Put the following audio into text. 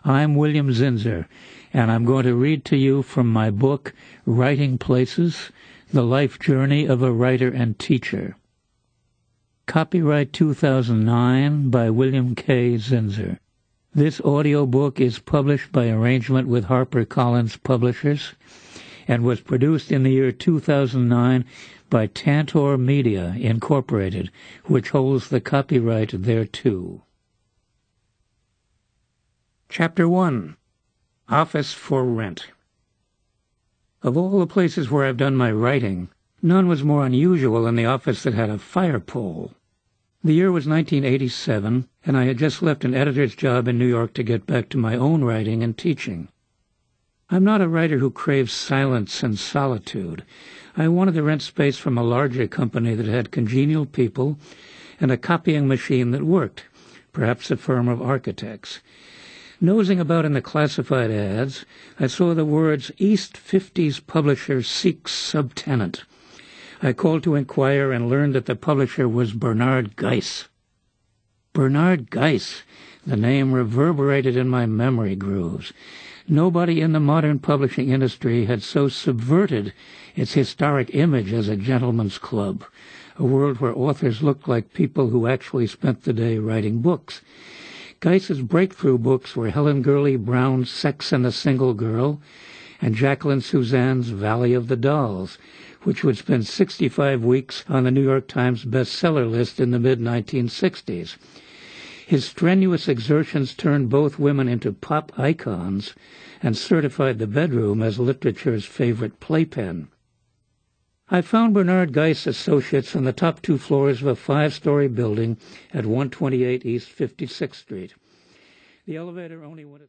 I'm William Zinsser, and I'm going to read to you from my book, Writing Places, The Life Journey of a Writer and Teacher. Copyright 2009 by William K. Zinsser. This audiobook is published by arrangement with HarperCollins Publishers and was produced in the year 2009 by Tantor Media, Incorporated, which holds the copyright thereto. Chapter 1. Office for Rent. Of all the places where I've done my writing, none was more unusual than the office that had a fire pole. The year was 1987, and I had just left an editor's job in New York to get back to my own writing and teaching. I'm not a writer who craves silence and solitude. I wanted to rent space from a larger company that had congenial people and a copying machine that worked, perhaps a firm of architects. Nosing about in the classified ads, I saw the words East 50s publisher seeks subtenant. I called to inquire and learned that the publisher was Bernard Geiss. Bernard Geiss, the name reverberated in my memory grooves. Nobody in the modern publishing industry had so subverted its historic image as a gentleman's club, a world where authors looked like people who actually spent the day writing books. Geiss's breakthrough books were Helen Gurley Brown's Sex and the Single Girl and Jacqueline Suzanne's Valley of the Dolls, which would spend 65 weeks on the New York Times bestseller list in the mid-1960s. His strenuous exertions turned both women into pop icons and certified the bedroom as literature's favorite playpen. I found Bernard Geiss Associates on the top 2 floors of a 5-story building at 128 East 56th Street. The elevator only went